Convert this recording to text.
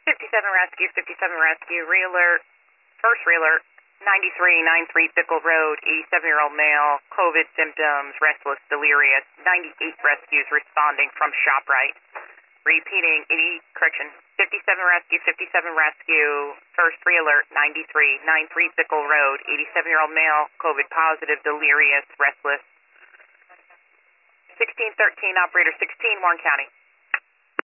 57 Rescue, 57 Rescue, realert, first realert, 9393 Bickle Road, 87-year-old male, COVID symptoms, restless, delirious, 98 rescues responding from ShopRite. Repeating, 57 Rescue, 57 Rescue, first realert, 9393 Bickle Road, 87-year-old male, COVID positive, delirious, restless. 1613, operator 16, Warren County.